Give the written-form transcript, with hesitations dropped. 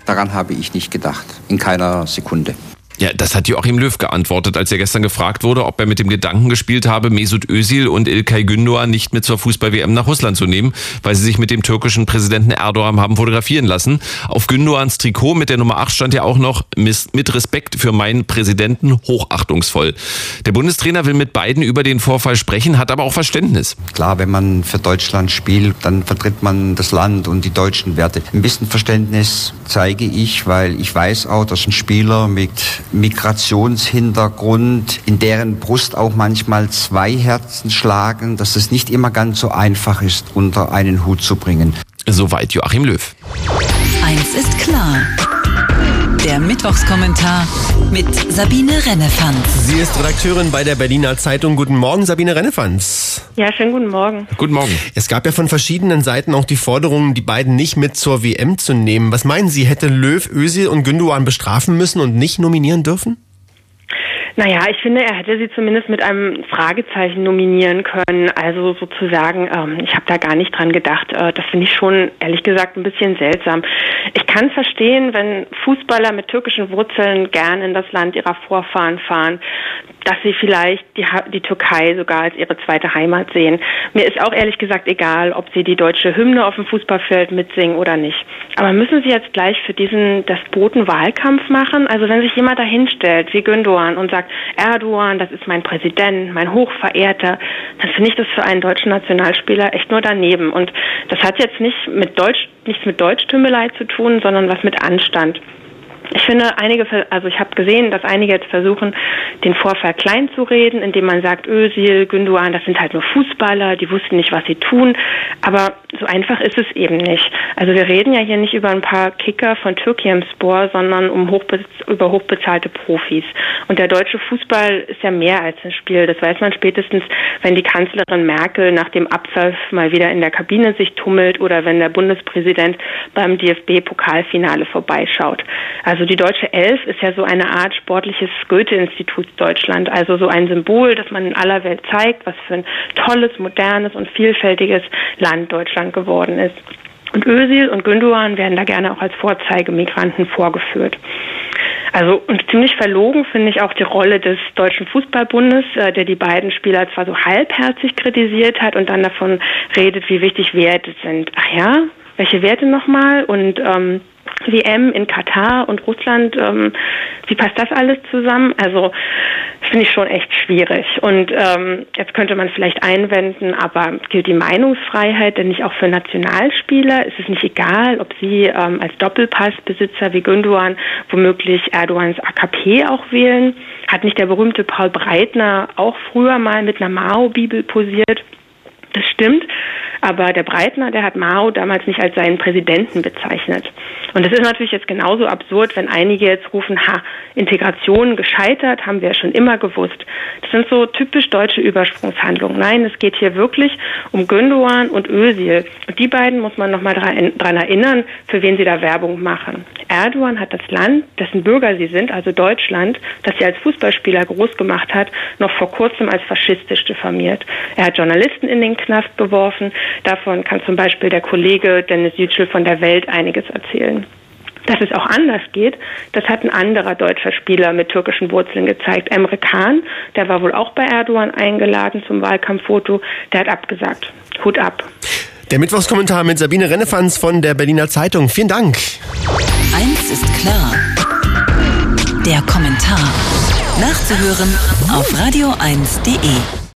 Daran habe ich nicht gedacht, in keiner Sekunde. Ja, das hat Joachim Löw geantwortet, als er gestern gefragt wurde, ob er mit dem Gedanken gespielt habe, Mesut Özil und İlkay Gündoğan nicht mit zur Fußball-WM nach Russland zu nehmen, weil sie sich mit dem türkischen Präsidenten Erdogan haben fotografieren lassen. Auf Gündoğans Trikot mit der Nummer 8 stand ja auch noch mit Respekt für meinen Präsidenten, hochachtungsvoll. Der Bundestrainer will mit beiden über den Vorfall sprechen, hat aber auch Verständnis. Klar, wenn man für Deutschland spielt, dann vertritt man das Land und die deutschen Werte. Ein bisschen Verständnis zeige ich, weil ich weiß auch, dass ein Spieler mit Migrationshintergrund, in deren Brust auch manchmal zwei Herzen schlagen, dass es nicht immer ganz so einfach ist, unter einen Hut zu bringen. Soweit Joachim Löw. Eins ist klar. Der Mittwochskommentar mit Sabine Rennefanz. Sie ist Redakteurin bei der Berliner Zeitung. Guten Morgen, Sabine Rennefanz. Ja, schönen guten Morgen. Guten Morgen. Es gab ja von verschiedenen Seiten auch die Forderung, die beiden nicht mit zur WM zu nehmen. Was meinen Sie, hätte Löw, Özil und Gündoğan bestrafen müssen und nicht nominieren dürfen? Naja, ich finde, er hätte sie zumindest mit einem Fragezeichen nominieren können. Also sozusagen, ich habe da gar nicht dran gedacht. Das finde ich schon, ehrlich gesagt, ein bisschen seltsam. Ich kann verstehen, wenn Fußballer mit türkischen Wurzeln gern in das Land ihrer Vorfahren fahren, dass sie vielleicht die Türkei sogar als ihre zweite Heimat sehen. Mir ist auch ehrlich gesagt egal, ob sie die deutsche Hymne auf dem Fußballfeld mitsingen oder nicht. Aber müssen sie jetzt gleich für diesen despoten Wahlkampf machen? Also wenn sich jemand dahinstellt, wie Gündoğan, und sagt, Erdogan, das ist mein Präsident, mein Hochverehrter, dann finde ich das für einen deutschen Nationalspieler echt nur daneben. Und das hat jetzt nichts mit Deutschtümelei zu tun, sondern was mit Anstand. Ich finde, ich habe gesehen, dass einige jetzt versuchen, den Vorfall klein zu reden, indem man sagt, Özil, Gündoğan, das sind halt nur Fußballer, die wussten nicht, was sie tun. Aber so einfach ist es eben nicht. Also wir reden ja hier nicht über ein paar Kicker von Türkiyemspor, sondern über hochbezahlte Profis. Und der deutsche Fußball ist ja mehr als ein Spiel. Das weiß man spätestens, wenn die Kanzlerin Merkel nach dem Abpfiff mal wieder in der Kabine sich tummelt oder wenn der Bundespräsident beim DFB-Pokalfinale vorbeischaut. Also die deutsche Elf ist ja so eine Art sportliches Goethe-Institut Deutschland, also so ein Symbol, das man in aller Welt zeigt, was für ein tolles, modernes und vielfältiges Land Deutschland geworden ist. Und Özil und Gündoğan werden da gerne auch als Vorzeigemigranten vorgeführt. Also und ziemlich verlogen finde ich auch die Rolle des Deutschen Fußballbundes, der die beiden Spieler zwar so halbherzig kritisiert hat und dann davon redet, wie wichtig Werte sind. Ach ja, welche Werte nochmal? Und WM in Katar und Russland, wie passt das alles zusammen? Also das finde ich schon echt schwierig. Und jetzt könnte man vielleicht einwenden, aber gilt die Meinungsfreiheit denn nicht auch für Nationalspieler? Ist es nicht egal, ob sie als Doppelpassbesitzer wie Gündoğan womöglich Erdogans AKP auch wählen? Hat nicht der berühmte Paul Breitner auch früher mal mit einer Mao-Bibel posiert? Das stimmt, aber der Breitner, der hat Mao damals nicht als seinen Präsidenten bezeichnet. Und es ist natürlich jetzt genauso absurd, wenn einige jetzt rufen, Integration gescheitert, haben wir ja schon immer gewusst. Das sind so typisch deutsche Übersprungshandlungen. Nein, es geht hier wirklich um Gündoğan und Özil. Und die beiden muss man nochmal dran erinnern, für wen sie da Werbung machen. Erdogan hat das Land, dessen Bürger sie sind, also Deutschland, das sie als Fußballspieler groß gemacht hat, noch vor kurzem als faschistisch diffamiert. Er hat Journalisten in den Knast geworfen. Davon kann zum Beispiel der Kollege Dennis Yücel von der Welt einiges erzählen. Dass es auch anders geht, das hat ein anderer deutscher Spieler mit türkischen Wurzeln gezeigt. Emre Can, der war wohl auch bei Erdogan eingeladen zum Wahlkampffoto, der hat abgesagt. Hut ab. Der Mittwochskommentar mit Sabine Rennefanz von der Berliner Zeitung. Vielen Dank. Eins ist klar. Der Kommentar. Nachzuhören auf radio1.de.